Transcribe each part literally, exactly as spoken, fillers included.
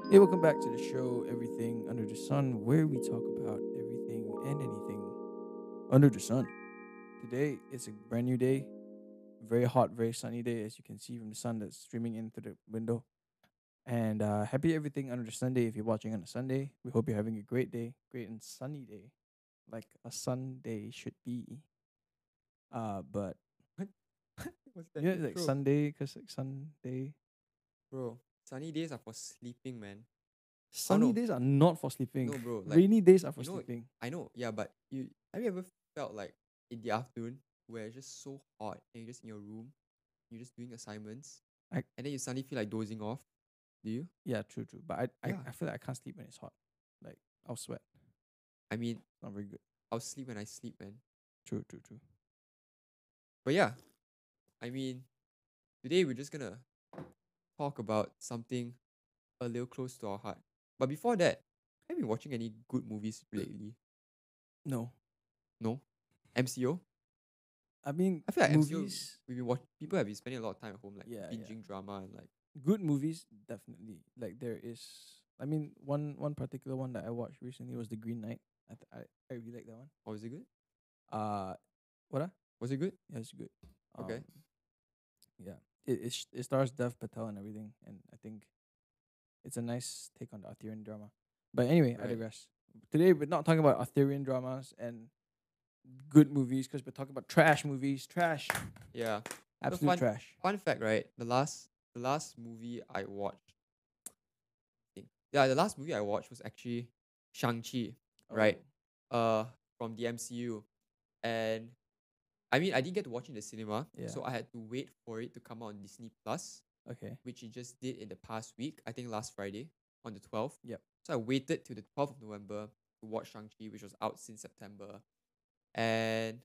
Hey, welcome back to the show, Everything Under the Sun, where we talk about everything and anything under the sun. Today is a brand new day, very hot, very sunny day, as you can see from the sun that's streaming into the window. And uh, happy Everything Under the Sunday if you're watching on a Sunday. We hope you're having a great day, great and sunny day, like a Sunday should be. Uh, but What? What's that yeah, like intro? Sunday, because like Sunday. Bro, sunny days are for sleeping, man. Oh Sunny no. days are not for sleeping. No, bro. Like, Rainy days are for you know, sleeping. I know, yeah, but you have you ever felt like in the afternoon where it's just so hot and you're just in your room, you're just doing assignments, I and then you suddenly feel like dozing off? Do you? Yeah, true, true. But I, I, Yeah. I feel like I can't sleep when it's hot. Like I'll sweat. I mean, Not very good. I'll sleep when I sleep, man. True, true, true. But yeah, I mean, today we're just gonna talk about something a little close to our heart. But before that, have you been watching any good movies lately? No, No? M C O? I mean I feel like M C O movies. we've been watch people have been spending a lot of time at home, like Yeah, yeah. binging drama and like Good movies, definitely. Like there is. I mean, one one particular one that I watched recently was The Green Knight. I th- I, I really like that one. oh, was it good? Uh, what? Uh? Was it good? Yeah, it's good. Um, Okay. yeah. It it, sh- it stars Dev Patel and everything, and I think it's a nice take on the Arthurian drama. But anyway, I Right. digress. Today we're not talking about Arthurian dramas and good movies because we're talking about trash movies. Trash. Yeah. So Absolute fun trash. fun fact, right? The last the last movie I watched think- yeah, the last movie I watched was actually Shang-Chi, Oh, right? Uh from the M C U. And I mean I didn't get to watch it in the cinema, yeah. so I had to wait for it to come out on Disney Plus, Okay. which it just did in the past week, I think last Friday on the twelfth. Yep. So I waited till the twelfth of November to watch Shang-Chi, which was out since September. And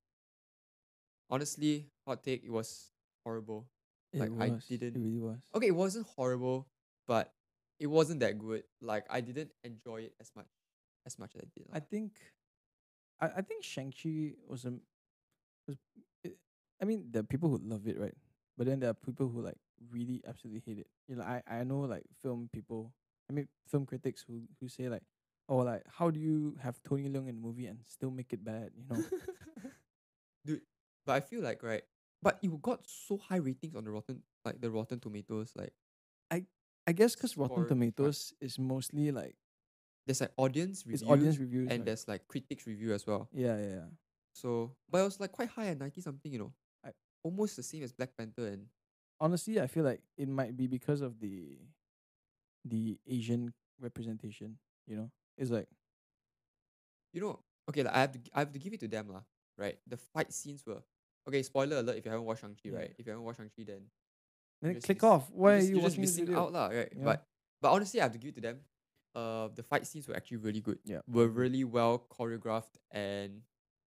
honestly, hot take, it was horrible. It Like I was. It didn't really was. okay, it wasn't horrible, but it wasn't that good. Like I didn't enjoy it as much as much as I did I lah. think. I, I think Shang Chi was a was. It, I mean, there are people who love it, right? But then there are people who like really absolutely hate it. You know, I I know like film people. I mean, film critics who who say like, oh, like how do you have Tony Leung in the movie and still make it bad? You know, Dude, but I feel like right, but it got so high ratings on the Rotten like the Rotten Tomatoes, like I I guess because Rotten score chart. Tomatoes is mostly like There's like audience it's reviews audience reviews, and right? there's like critics review as well. Yeah, yeah, yeah. So but it was like quite high at ninety something, you know. I Almost the same as Black Panther. And honestly I feel like it might be because of the the Asian representation. You know, it's like you know, okay, like I have to I have to give it to them lah, right? The fight scenes were okay. Spoiler alert: if you haven't watched Shang-Chi, yeah. right? If you haven't watched Shang-Chi, then you Then just click miss off. you Why are just you you're just watching this missing video? out lah, right? You know? But but honestly, I have to give it to them. Uh, the fight scenes were actually really good. Yeah, I Were agree. really well choreographed, and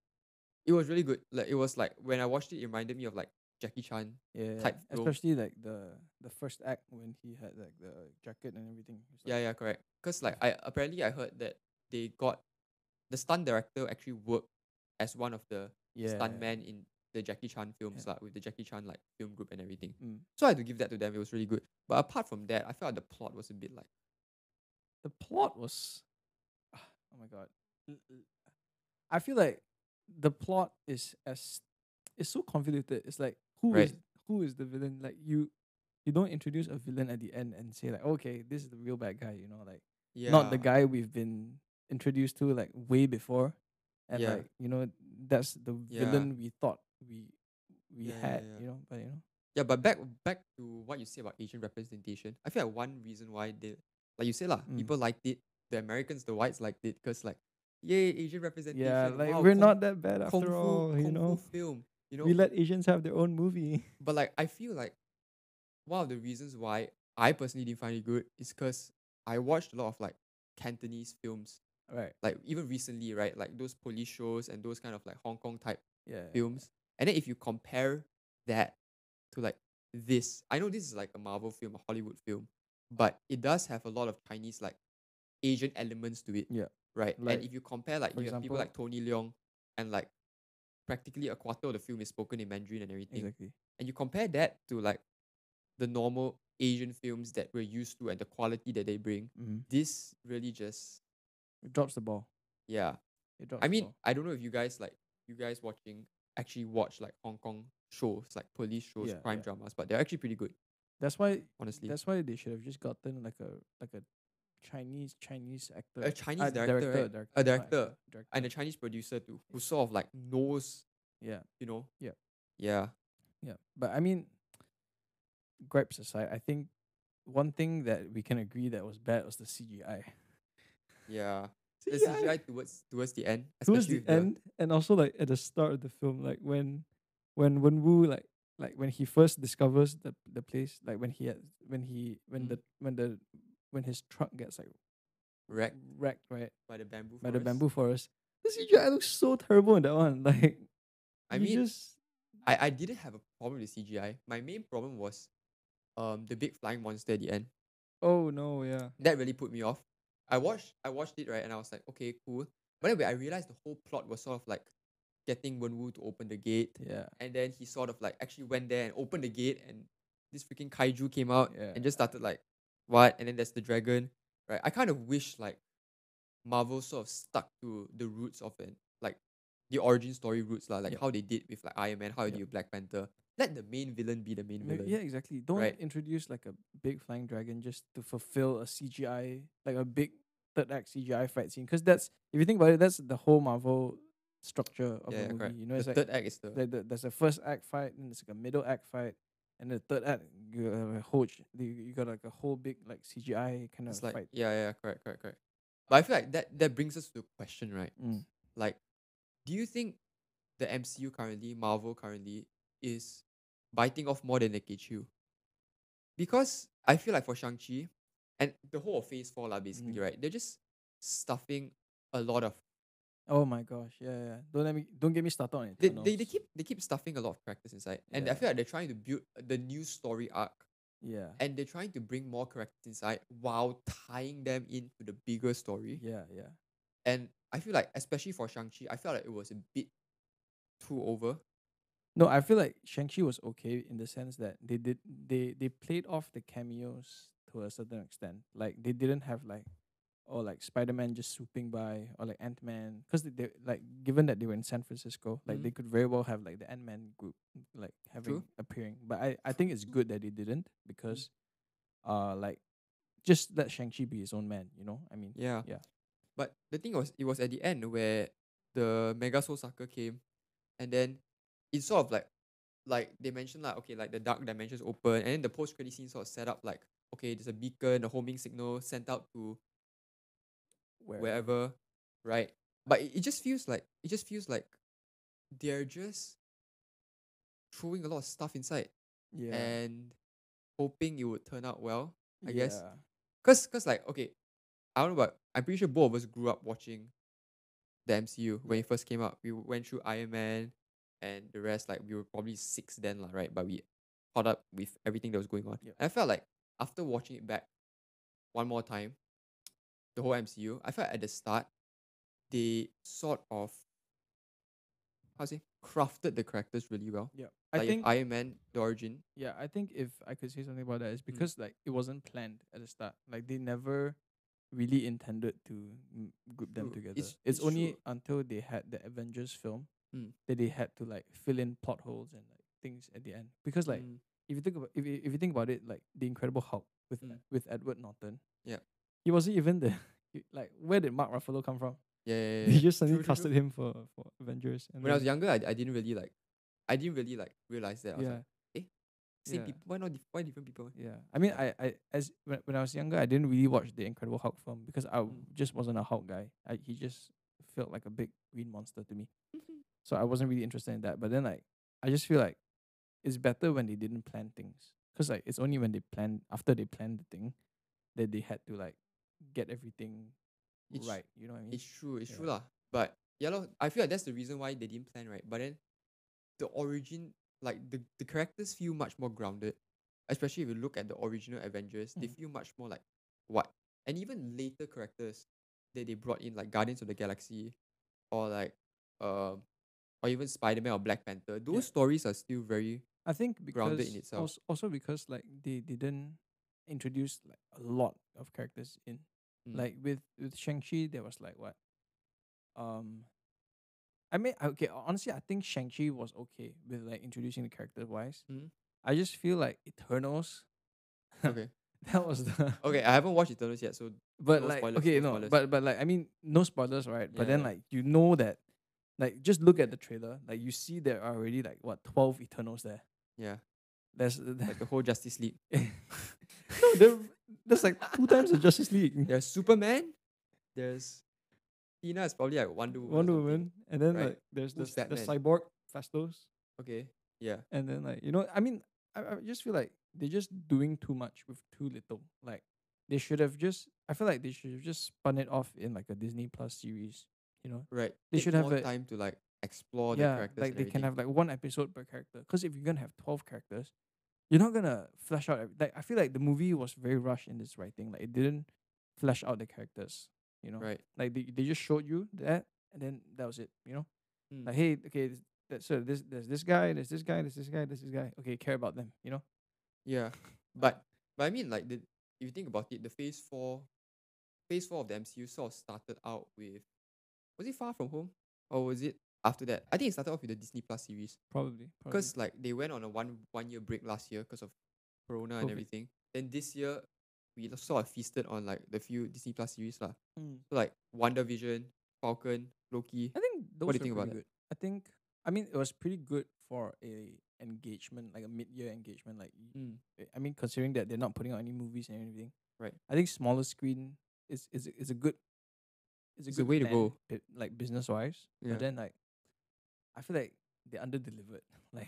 it was really good. Like it was like when I watched it, it reminded me of like Jackie Chan Yeah, yeah. type film. Especially like the the first act when he had like the jacket and everything. It's like Yeah, yeah, correct. Cause like it's, I apparently I heard that they got the stunt director actually worked as one of the yeah, stuntmen in the Jackie Chan films, yeah. like with the Jackie Chan like film group and everything. Mm. So I had to give that to them. It was really good. But apart from that, I felt like the plot was a bit like The plot was oh my god. L- l- I feel like the plot is as it's so convoluted. It's like who right. is who is the villain? Like you you don't introduce a villain at the end and say like, okay, this is the real bad guy, you know, like not the Yeah, guy we've been introduced to like way before. And yeah, like, you know, that's the yeah, villain we thought we we yeah, yeah, had, yeah. you know, but you know. Yeah, but back back to what you say about Asian representation. I feel like one reason why they like you say lah, Mm. people liked it. The Americans, the whites liked it because like, yay, Asian Yeah, representation. like Wow, we're kung not that bad kung after fu all, you kung fu know. film. You We know, let Asians have their own movie. but like I feel like one of the reasons why I personally didn't find it good is because I watched a lot of like Cantonese films, Right. like even recently, right? Like those police shows and those kind of like Hong Kong type Yeah. films. And then if you compare that to like this, I know this is like a Marvel film, a Hollywood film, but it does have a lot of Chinese like Asian elements to it, Yeah. right? And Like if you compare, like for you have people example, like Tony Leung, and like practically a quarter of the film is spoken in Mandarin and everything, exactly. and you compare that to like the normal Asian films that we're used to and the quality that they bring. Mm-hmm. This really just It drops the ball. yeah. It drops I the mean, ball. I don't know if you guys like you guys watching actually watch like Hong Kong shows, like police shows, Yeah, crime yeah. dramas, but they're actually pretty good, That's why. honestly. That's why they should have just gotten like a like a Chinese Chinese actor, A Chinese uh, director, director, right? director, A not director actor, director. and a Chinese producer too, who sort of like knows, Yeah, you know. Yeah. Yeah. yeah. But I mean, gripes aside, I think one thing that we can agree that was bad was the C G I. Yeah. The C G I towards towards the end, Towards especially the with the end, and also like at the start of the film, like when when Wenwu like like when he first discovers the the place, like when he had when he when Mm. the when the when his truck gets like wreck wrecked, right, by the bamboo by forest. the bamboo forest. The C G I looks so terrible in that one. Like, I you mean, just I, I didn't have a problem with C G I. My main problem was um the big flying monster at the end. oh no, yeah, That really put me off. I watched I watched it, right, and I was like, okay, cool. But then when I realized the whole plot was sort of like getting Wenwu to open the gate, yeah, and then he sort of like actually went there and opened the gate, and this freaking kaiju came out Yeah. and just started like what? And then there's the dragon, right? I kind of wish like Marvel sort of stuck to the roots of it, like the origin story roots, lah, like Yep. how they did with like Iron Man, how they Yep. did with Black Panther. Let the main villain be the main Maybe- villain. yeah, exactly. Don't right? introduce like a big flying dragon just to fulfill a C G I, like a big third act C G I fight scene. Because that's, if you think about it, that's the whole Marvel structure of Yeah, a yeah, movie. correct. You know, The it's like third act is the the, the, there's a first act fight, and there's like a middle act fight, and the third act you have a whole ch- you, you got like a whole big like C G I kind of it's like fight. yeah, yeah, correct, correct, correct. But I feel like that that brings us to the question, right? Mm. Like, do you think the M C U currently, Marvel currently, is biting off more than they can chew? Because I feel like for Shang-Chi and the whole of Phase four, lah, basically, Mhm. right? They're just stuffing a lot of Oh my gosh, yeah, yeah. Don't let me, don't get me started on it. they, they, they keep they keep stuffing a lot of characters inside. And I Yeah. feel like they're trying to build the new story arc. Yeah. And they're trying to bring more characters inside while tying them into the bigger story. Yeah, yeah. And I feel like, especially for Shang-Chi, I felt like it was a bit too over. No, I feel like Shang-Chi was okay in the sense that they did they they played off the cameos to a certain extent. Like they didn't have like, or like Spider-Man just swooping by, or like Ant-Man, because they, they like, given that they were in San Francisco, like Mhm. they could very well have like the Ant-Man group like having True. appearing. But I I think it's good that they didn't, because uh like, just let Shang-Chi be his own man, you know? I mean, Yeah. yeah. But the thing was, it was at the end where the Mega Soul Sucker came, and then it's sort of like, like they mentioned like, okay, like the dark dimensions open, and then the post credit scene sort of set up like, okay, there's a beacon, a homing signal sent out to Wherever. wherever, right? But it, it just feels like it just feels like they're just throwing a lot of stuff inside Yeah. and hoping it would turn out well, I guess. Yeah. Cause, cause like, okay, I don't know, but I'm pretty sure both of us grew up watching the M C U when Yeah. it first came out. We went through Iron Man and the rest. Like we were probably six then, lah, right? But we caught up with everything that was going on. Yep. And I felt like after watching it back one more time, the whole M C U, I felt at the start they sort of how to say crafted the characters really well. Yeah. I Like you have think Iron Man, the origin. Yeah, I think if I could say something about that, Mm. is because like it wasn't planned at the start. Like they never really intended to mm, group them True. together. It's- It's, it's only true. until they had the Avengers film Mm. that they had to like fill in plot holes and like things at the end. Because like Mm. if you think about if you, if you think about it, like the Incredible Hulk with Mm. with Edward Norton, Yeah. he wasn't even the he- like, where did Mark Ruffalo come from? Yeah, yeah, yeah, They yeah. just True, suddenly true, casted true. him for for Avengers. And When I was then- younger, I, I didn't really like, I didn't really like realize that. I was Yeah. like, eh, same Yeah. people. Why not? Dif- why different people? Yeah, I mean, I, I as when, when I was younger, I didn't really watch the Incredible Hulk film because I Mm. just wasn't a Hulk guy. I, he just felt like a big green monster to me, so I wasn't really interested in that. But then, like, I just feel like it's better when they didn't plan things, because like it's only when they plan after they planned the thing that they had to like get everything It's- right. You know what I mean? It's true, it's Yeah. true lah. But yeah, lor, I feel like that's the reason why they didn't plan, right? But then the origin, like the, the characters feel much more grounded. Especially if you look at the original Avengers, they Mm. feel much more like what? And even later characters that they brought in, like Guardians of the Galaxy, or like um or even Spider-Man or Black Panther, those Yeah. stories are still very I think grounded because in itself. also, also because like they didn't introduced like a lot of characters in. Mm. Like with with Shang-Chi, there was like what? Um I mean okay, honestly I think Shang-Chi was okay with like introducing the character wise. Mm. I just feel like Eternals Okay. that was the Okay, I haven't watched Eternals yet, so but no like spoilers. okay no no spoilers. but but like I mean no spoilers right, but Yeah, then yeah. like you know that like just look at the trailer, like you see there are already like what twelve Eternals there. Yeah, There's like the whole Justice League. no, there, there's like two times the Justice League. There's Superman. There's Tina is probably like Wonder Woman. or Wonder something. Woman, and then right? like there's Who's this the Batman? cyborg Fastos, Okay. Yeah. and then like you know I mean I, I just feel like they're just doing too much with too little. Like they should have just I feel like they should have just spun it off in like a Disney Plus series. You know, Right. they Take should have more a time to like explore the yeah characters like and they can everything. have like one episode per character. Because if you're gonna have twelve characters, you're not gonna flesh out. Every, like I feel like the movie was very rushed in this writing. Like it didn't flesh out the characters. You know, Right. like they they just showed you that, and then that was it. You know, Mm. like hey, okay, this, that, so this there's this guy, there's this guy, there's this guy, there's this guy. Okay, care about them. You know. Yeah. But but I mean like the if you think about it, the phase four phase four of the M C U sort of started out with was it Far From Home? Or was it after that? I think it started off with the Disney Plus series. Probably. Because like they went on a one one year break last year because of Corona and COVID. everything. Then this year we l- sort of feasted on like the few Disney Plus series lah. Mm. So like WandaVision, Falcon, Loki. I think those What do you were think about pretty it? good. I think I mean it was pretty good for a engagement, like a mid year engagement. Like y- Mm. eh, I mean, considering that they're not putting out any movies and anything, Right. I think smaller screen is is is a good is a It's a good way to plan, go. bi- like business wise. Yeah. But then like I feel like they under delivered. Like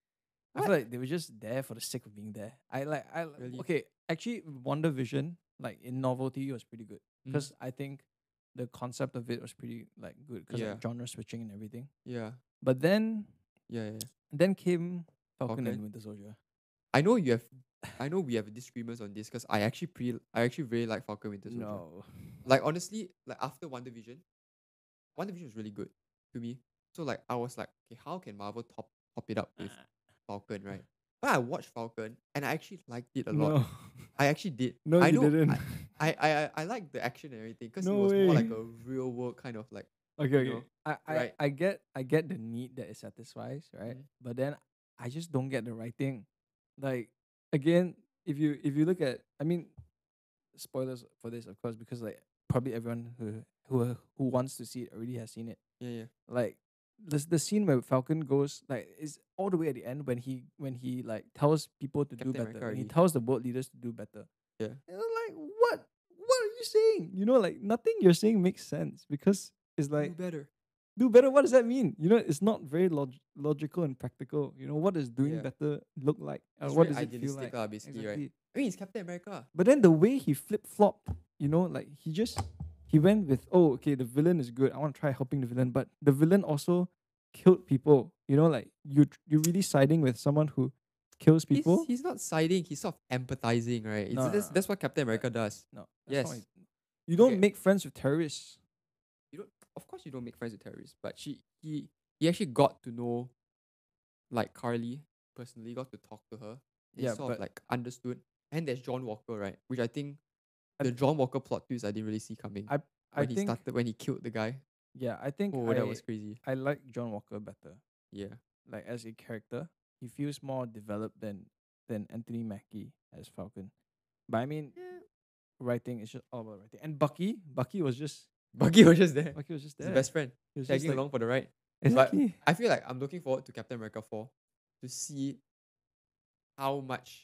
I What? feel like they were just there for the sake of being there. I like I li- Really? okay actually Wonder Vision like in novelty was pretty good Mm. because I think the concept of it was pretty like good because Yeah. like genre switching and everything. Yeah. But then Yeah, yeah. then came Falcon, Falcon. and Winter Soldier. I know you have I know we have disagreements on this because I actually pre I actually really like Falcon Winter Soldier. No. Like honestly, like after WandaVision, WandaVision was really good to me. So like I was like, okay, how can Marvel top top it up with Falcon, right? But I watched Falcon and I actually liked it a lot. No. I actually did. No, I you know, didn't. I, I I I like the action and everything because No it was more like way. a real world kind of like Okay, you okay. know, I, I, right? I get I get the need that it satisfies, right? Mhm. But then I just don't get the writing. Like again, if you if you look at I mean spoilers for this of course because like probably everyone who who who wants to see it already has seen it. Yeah, yeah. Like the the scene where Falcon goes like is all the way at the end when he when he like tells people to do Captain better. America When he already. tells the world leaders to do better. Yeah. And I'm like, what? What are you saying? You know, like nothing you're saying makes sense because it's like Do better. do better. What does that mean? You know, it's not very log- logical and practical. You know, what does doing Yeah. better look like? Or It's what very does it feel idealistic like? lah, basically, right? Exactly. I mean, it's Captain America. But then the way he flip flopped, you know, like he just he went with, oh, okay, the villain is good. I want to try helping the villain, but the villain also killed people. You know, like you you're really siding with someone who kills He's, people. he's not siding. He's sort of empathizing, right? It's, No, no, that's, no. that's what Captain America does. No, Yes. that's not what he- you don't Okay. make friends with terrorists. You don't. Of course, you don't make friends with terrorists, but she he he actually got to know, like Carly personally, got to talk to her. And Yeah, he sort but- of like understood. And there's John Walker, right? Which I think I the th- John Walker plot twist I didn't really see coming. I I when he think started when he killed the guy. yeah, I think Oh, I, that was crazy. I like John Walker better. Yeah. Like as a character, he feels more developed than than Anthony Mackie as Falcon. But I mean, Yeah. writing is just all about writing. And Bucky, Bucky was just Bucky was just there. Bucky was just His there. best friend. He was just Tagging like- along for the ride. Exactly. I feel like I'm looking forward to Captain America four to see how much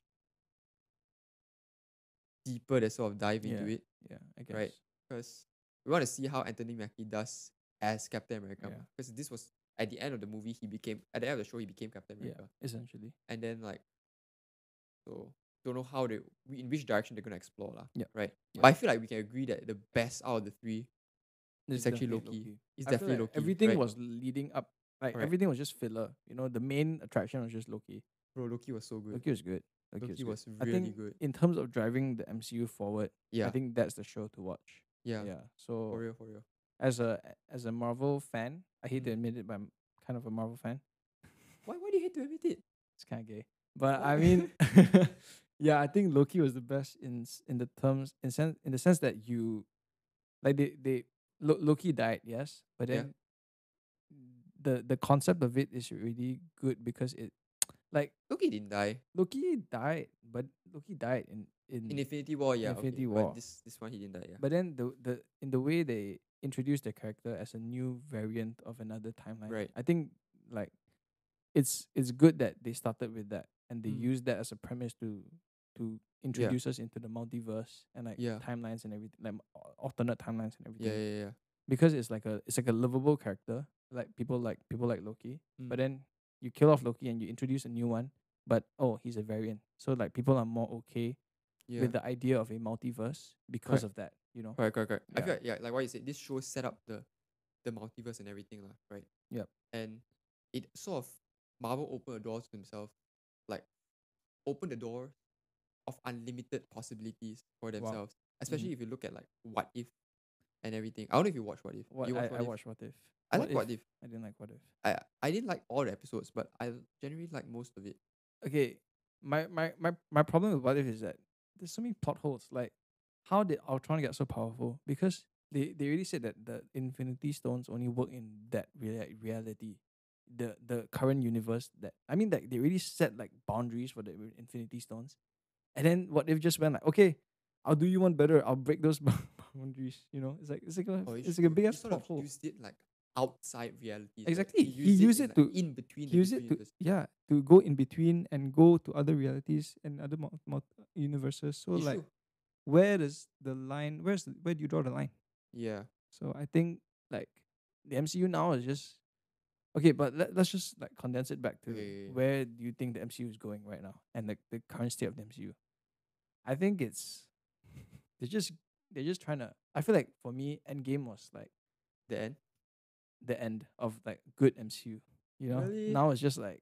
deeper they sort of dive into Yeah. it. Yeah, I guess. Right. Because we want to see how Anthony Mackie does as Captain America. Yeah. Because this was at the end of the movie, he became at the end of the show, he became Captain Yeah, America. essentially. And then like, so don't know how they in which direction they're gonna explore lah. Yeah. Right. Yeah. But I feel like we can agree that the best out of the three It's is actually definitely Loki. It's I feel definitely like Loki. everything right? was leading up. Like Correct. everything was just filler. You know, the main attraction was just Loki. Bro, Loki was so good. Loki was good. Loki, Loki was, was good. I really think good. in terms of driving the M C U forward, Yeah. I think that's the show to watch. yeah. Yeah. For So real, for real. as a as a Marvel fan, I hate to Mm. admit it, but I'm kind of a Marvel fan. Why why do you hate to admit it? It's kind of gay, but What? I mean, Yeah, I think Loki was the best in s- in the terms in sense in the sense that you like they they Lo- Loki died, yes, but Yeah. then the the concept of it is really good because it like Loki didn't die. Loki died, but Loki died in In in Infinity War, yeah, okay. Infinity But War. this this one he didn't die, yeah. But then the the in the way they introduced the character as a new variant of another timeline, Right. I think like it's it's good that they started with that and they Mm. used that as a premise to to Yeah. introduce us into the multiverse and like Yeah. timelines and everything, like al- alternate timelines and Yeah, everything. yeah, yeah. Because it's like a it's like a lovable character, like people like people like Loki. But Mm. then you kill off Loki and you introduce a new one, but oh, he's a variant. So like people are more okay Yeah. with the idea of a multiverse because Correct. of that, you know? Correct, correct, correct. I Yeah. feel like, yeah, like what you said, this show set up the the multiverse and everything, lah, right? Yep. And it sort of Marvel opened the doors to themselves, like open the door of unlimited possibilities for Wow. themselves. Mm. Especially if you look at like What If and everything. I don't know if you watch What If. What You I, watch I What If? watched What If. I What like if What If. I didn't like What If. I I didn't like all the episodes, but I generally like most of it. Okay. My my my, my problem with What If is that there's so many plot holes. Like how did Ultron get so powerful? Because they, they really said that the Infinity Stones only work in that rea- reality. The the current universe that I mean that they really set like boundaries for the Infinity Stones. And then What If just went like, okay, I'll do you one better. I'll break those boundaries. You know, it's like it's like a Oh, it's it's like a true. big He ass sort of plot hole. used it like outside realities, right? Exactly. He He used it used in it like to in between he the used different it to universes. yeah to go in between and go to other realities and other mul- mul- universes. So It's like, true. where does the line? Where's the, where do you draw the line? Yeah. So I think like the M C U now is just okay. But let, let's just like condense it back to Okay. where do you think the M C U is going right now and like the current state of the M C U. I think it's they're just they're just trying to. I feel like for me, Endgame was like The end. the end of like good M C U. You know, Really? now it's just like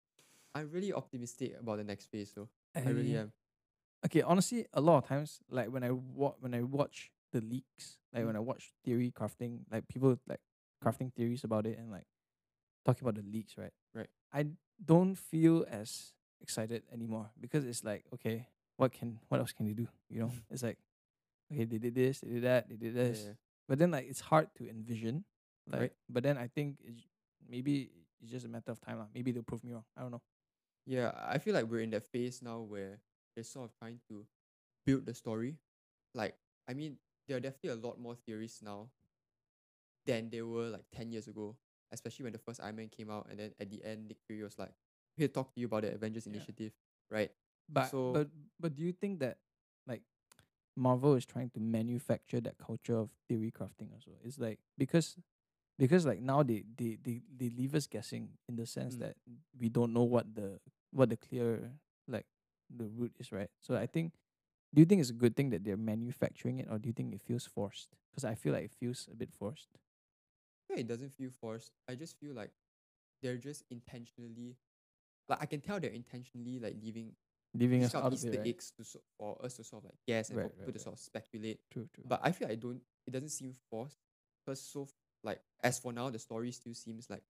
I'm really optimistic about the next phase though. I really eh, am. okay, honestly, a lot of times, like when I wa- when I watch the leaks, like Mm. when I watch theory crafting, like people like crafting theories about it and like talking about the leaks, right? Right. I don't feel as excited anymore because it's like, okay, what can what else can they do? You know, it's like, okay, they did this, they did that, they did Yeah, this, yeah. but then like it's hard to envision, like, Right. but then I think it's, maybe it's just a matter of time, lah. Maybe they'll prove me wrong. I don't know. Yeah, I feel like we're in that phase now where they're sort of trying to build the story. Like, I mean, there are definitely a lot more theories now than there were like ten years ago, especially when the first Iron Man came out. And then at the end, Nick Fury was like, here to talk to you about the Avengers Yeah. Initiative, right? But So, but but do you think that like Marvel is trying to manufacture that culture of theory crafting also? It's like because because like now they they they, they leave us guessing in the sense mm, that we don't know what the what the clear like the route is, right? So I right. think do you think it's a good thing that they're manufacturing it or do you think it feels forced? Because I feel like it feels a bit forced. Yeah, it doesn't feel forced. I just feel like they're just intentionally, like, I can tell they're intentionally like leaving Leaving these us kind of out of it, Easter right? eggs to so, for us to sort of like guess and for Right, people right, to right. sort of speculate. True, true. But I feel like I don't. It doesn't seem forced because so f- like as for now, the story still seems like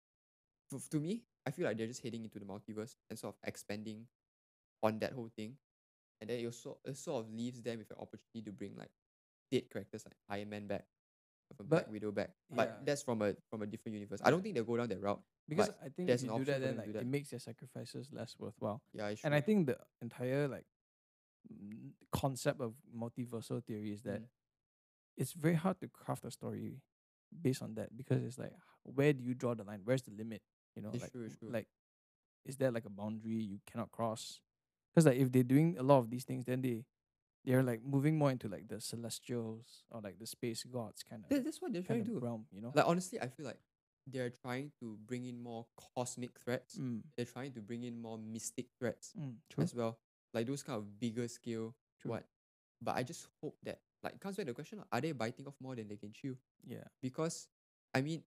f- to me. I feel like they're just heading into the multiverse and sort of expanding on that whole thing, and then it also it sort of leaves them with an opportunity to bring like dead characters like Iron Man back, or Black But Widow back. But yeah, that's from a from a different universe. I yeah. don't think they'll go down that route, Because but I think if there's you an do option that, for then them to do like that. it makes their sacrifices less worthwhile. Yeah, it's And true. I think the entire like mm, concept of multiversal theory is that Mm, it's very hard to craft a story based on that because it's like where do you draw the line? Where's the limit? You know, it's like true. It's w- true. like is there like a boundary you cannot cross? Because like if they're doing a lot of these things, then they they're like moving more into like the celestials or like the space gods kind of That, that's what they're kind trying of to do. realm. You know. Like honestly, I feel like they're trying to bring in more cosmic threats. Mm, They're trying to bring in more mystic threats mm, true. as well, like those kind of bigger scale. True. What? But I just hope that like it comes back to the question: are they biting off more than they can chew? Yeah. Because I mean,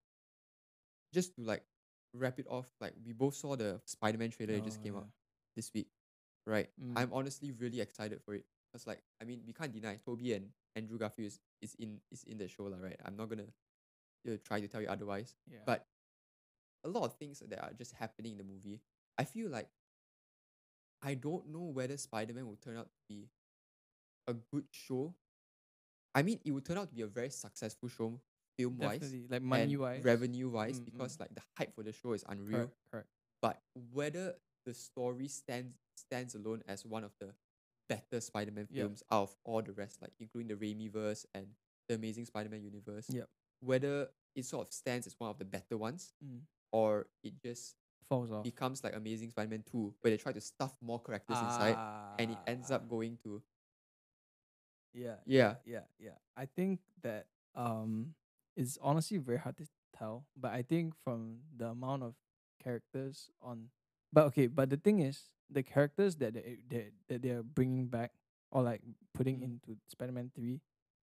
just to like wrap it off, like we both saw the Spider-Man trailer that just Oh came out yeah. this week, right? Mm. I'm honestly really excited for it. Cause like I mean, we can't deny Toby and Andrew Garfield is, is in is in the show, lah, right? I'm not gonna uh, try to tell you otherwise. Yeah. But a lot of things that are just happening in the movie, I feel like I don't know whether Spider-Man will turn out to be a good show. I mean, it would turn out to be a very successful show, film wise Definitely, like and money wise. revenue wise, Mm, mm. because like the hype for the show is unreal. Correct, correct. But whether the story stands stands alone as one of the better Spider-Man Yep. films out of all the rest, like including the Raimi verse and the Amazing Spider-Man universe, Yep. whether it sort of stands as one of the better ones, Mm. or it just Falls off. becomes like Amazing Spider-Man two, where they try to stuff more characters inside, and it ends Ah. up going to Yeah, Yeah. yeah, yeah. I think that um it's honestly very hard to tell, but I think from the amount of characters on, but okay, but the thing is, the characters that they that, that they're bringing back or like putting Mm. into Spider-Man three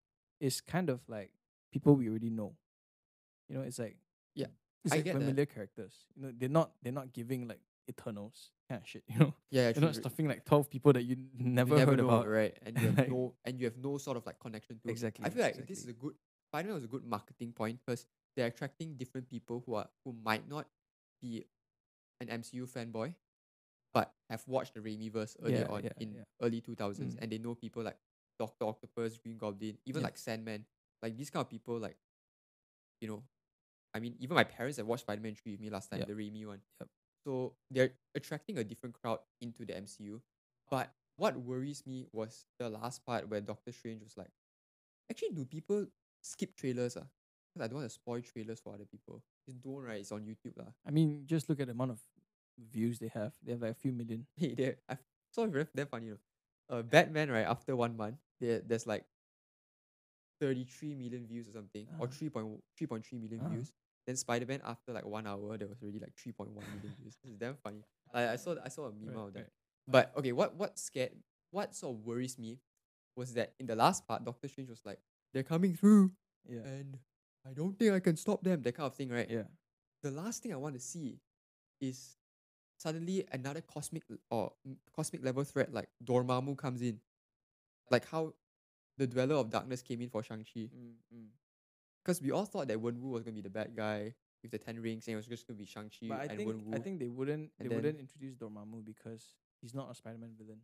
is kind of like people we already know. You know, it's like Yeah, it's I like get that. familiar characters. You know, they're not they're not giving like Eternals kind of shit. You know, Yeah, they're true, not true. stuffing like twelve people that you You never, never heard know, about. right? And you have Like- no and you have no sort of like connection to. Exactly, I feel like this is exactly. a good Spider-Man was a good marketing point because they're attracting different people who are who might not be an M C U fanboy, but have watched the Raimi verse earlier Yeah, on yeah, in yeah. early two thousands, Mm. and they know people like Doctor Octopus, Green Goblin, even Yeah. like Sandman, like these kind of people, like you know, I mean, even my parents have watched Spider-Man three with me last time, Yep. the Raimi one. Yep. So they're attracting a different crowd into the M C U. But what worries me was the last part where Doctor Strange was like, actually, do people skip trailers? Ah? Because I don't want to spoil trailers for other people. Just don't, right? It's on YouTube. lah. I mean, just look at the amount of views they have. They have like a few million. Hey, they I saw very damn funny. You know. Uh, Batman, right? After one month, there there's like thirty-three million views or something, or Uh, three point three point three million uh. views. Then Spider Man after like one hour, there was already like three point one million views. It's damn funny. Like I saw I saw a meme Right, out of that. right. But okay, what what scared what sort of worries me was that in the last part, Doctor Strange was like, they're coming through Yeah. and I don't think I can stop them, that kind of thing, right? Yeah. The last thing I want to see is suddenly another cosmic l- or mm, cosmic level threat like Dormammu comes in. Like how the Dweller of Darkness came in for Shang-Chi. Mm, mm. Because we all thought that Wenwu was gonna be the bad guy with the ten rings, and it was just gonna be Shang-Chi But I and think Wenwu. I think they wouldn't they and then- wouldn't introduce Dormammu because he's not a Spider-Man villain.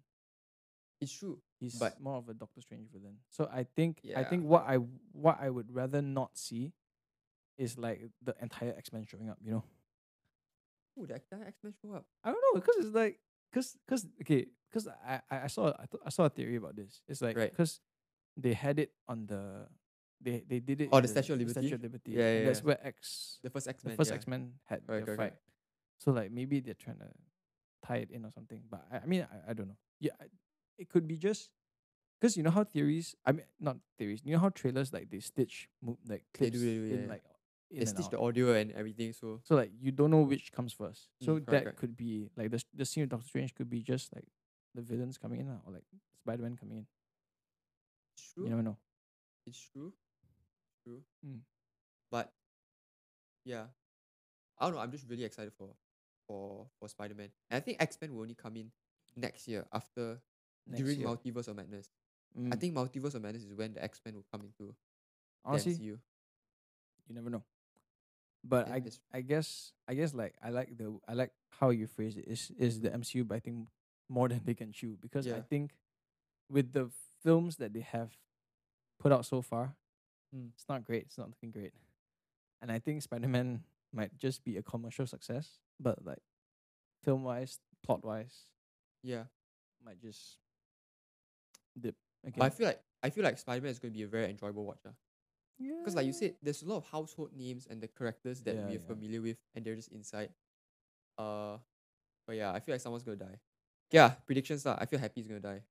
It's true. He's But- more of a Doctor Strange villain. So I think I Yeah. think what I what I would rather not see is like the entire X-Men showing up. You know. Ooh, that that X-Men show up. I don't know, cause it's like, cause, cause, okay, cause I, I, I saw, I, th- I saw a theory about this. It's like, Right. cause they had it on the, they, they did it. Oh, in the Statue of Liberty? Statue of Liberty. Yeah, and yeah, that's yeah. where X, The first the X-Men. first yeah. X Men had Correct, their correct, fight. correct. So like maybe they're trying to tie it in or something. But I, I mean, I, I don't know. Yeah, I, it could be just. Cause you know how theories, I mean not theories. You know how trailers like they stitch mo- like They clips do, they do, in yeah, yeah. like in They and stitch out. the audio and everything, so So like you don't know which comes first. So Mm, correct, that correct. could be like the s- the scene of Doctor Strange could be just like the villains coming in lah, or like Spider Man coming in. it's true. You never know. It's true. True. Mm. But yeah. I don't know, I'm just really excited for for for Spider-Man. And I think X-Men will only come in next year after Next during year. Multiverse of Madness. I Mm. think Multiverse of Madness is when the X-Men will come into Honestly, the M C U. you never know. But Yeah, I that's- I guess I guess like I like the I like how you phrase it is is the M C U biting more than they can chew, because I Yeah. think with the films that they have put out so far, Mm. it's not great. It's not looking great, and I think Spider Man might just be a commercial success, but like film wise, plot wise, Yeah. might just dip again. But I feel like I feel like Spider-Man is going to be a very enjoyable watch. Because like you said, there's a lot of household names and the characters that Yeah, we're yeah. familiar with, and they're just inside. Uh, but yeah, I feel like someone's gonna die. Yeah, predictions are. I feel Happy's gonna die.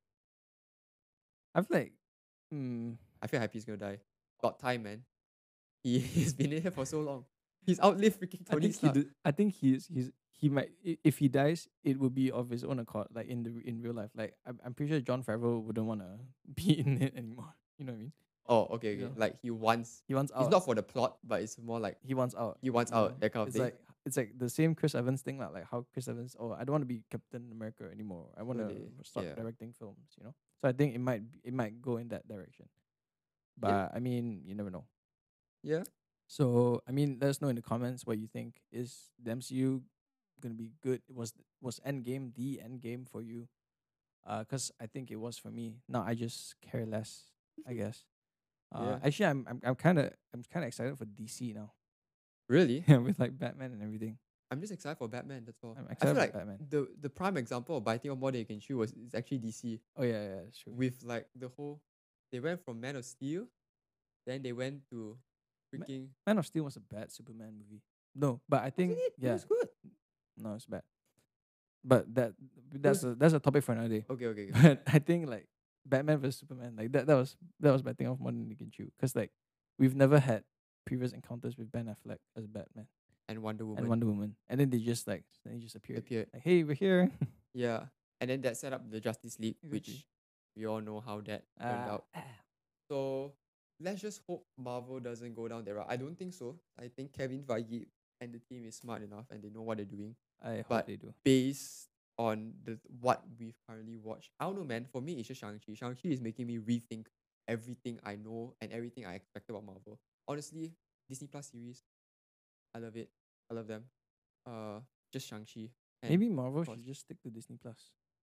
I feel like, mm, I feel Happy's gonna die. About time, man. He he's been in here for so long. He's outlived freaking I Tony think he Stark. did, I think he's he's he might i- if he dies, it will be of his own accord, like in the in real life. Like I'm I'm pretty sure John Favreau wouldn't want to be in it anymore. You know what I mean? Oh, okay, okay. You know? Like he wants. He wants out. It's not for the plot, but it's more like he wants out. he wants you out, know? that kind of it's thing. like it's like the same Chris Evans thing, like, like how Chris Evans. Oh, I don't want to be Captain America anymore. I want to they- start yeah. directing films. You know. So I think it might be- it might go in that direction. But I mean, you never know. Yeah. So I mean, let us know in the comments what you think. Is the M C U gonna be good. It was was Endgame the end game for you? Uh, cause I think it was for me. Now I just care less, I guess. Uh, Yeah. actually, I'm I'm I'm kind of I'm kind of excited for D C now. Really? Yeah, with like Batman and everything. I'm just excited for Batman. That's all. I'm I excited feel for like Batman. the the prime example of biting off more than you can chew was is actually D C Oh yeah, yeah, that's true. with like the whole. They went from Man of Steel, then they went to Ma- freaking. Man of Steel was a bad Superman movie. No, but I Wasn't think it? It yeah, was good. no, it's bad. But that It that's was a that's a topic for another day. okay. Okay. Okay. But I think like Batman versus Superman, like that that was that was biting off more than you can chew. Cause like we've never had previous encounters with Ben Affleck as Batman And Wonder Woman and Wonder Woman, and then they just like then they just appeared. appeared. Like, hey, we're here. Yeah, and then that set up the Justice League, Exactly. which we all know how that turned Ah, out. So let's just hope Marvel doesn't go down that route. I don't think so. I think Kevin Feige and the team is smart enough and they know what they're doing. I hope But they do. based on the what we've currently watched, I don't know, man. For me, it's just Shang-Chi. Shang-Chi is making me rethink everything I know and everything I expect about Marvel. Honestly, Disney Plus series, I love it. I love them. Uh, just Shang-Chi. And Maybe Marvel course- should just stick to Disney Plus.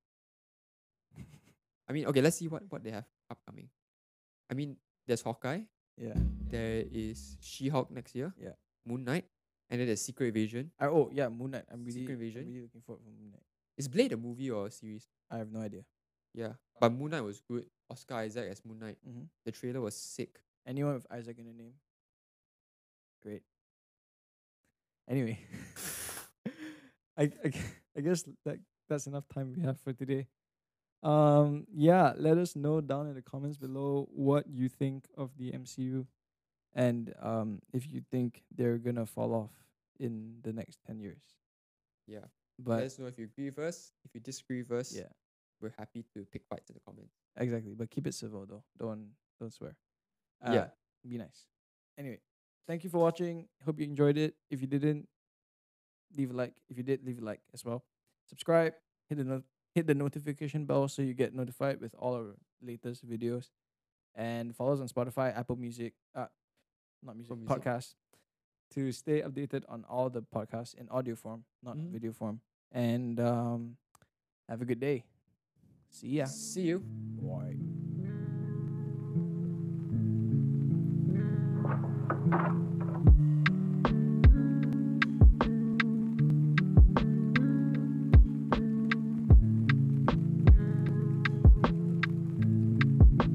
I mean, okay, let's see what, what they have upcoming. I mean, there's Hawkeye. Yeah, There is She-Hulk next year. yeah. Moon Knight. And then there's Secret Invasion. I, oh yeah, Moon Knight. I'm really, Secret I'm Invasion? really looking forward for Moon Knight. Is Blade a movie or a series? I have no idea. Yeah. But Moon Knight was good. Oscar Isaac as Moon Knight. Mm-hmm. The trailer was sick. Anyone with Isaac in the name? Great. Anyway, I, I gu- I guess that that's enough time we have for today. Um, yeah, let us know down in the comments below what you think of the M C U, and um, if you think they're gonna fall off in the next ten years. Yeah. But Let us know if you agree with us. If you disagree with us, yeah, we're happy to pick fights in the comments. exactly. But keep it civil though. Don't don't swear. Uh, Yeah. Be nice. Anyway, thank you for watching. Hope you enjoyed it. If you didn't, leave a like. If you did, leave a like as well. Subscribe. Hit the no- hit the notification bell so you get notified with all our latest videos. And follow us on Spotify, Apple Music, uh, not music, Apple Music. podcast, to stay updated on all the podcasts in audio form, not Mhm. video form. And um, have a good day. See ya. See you. Bye.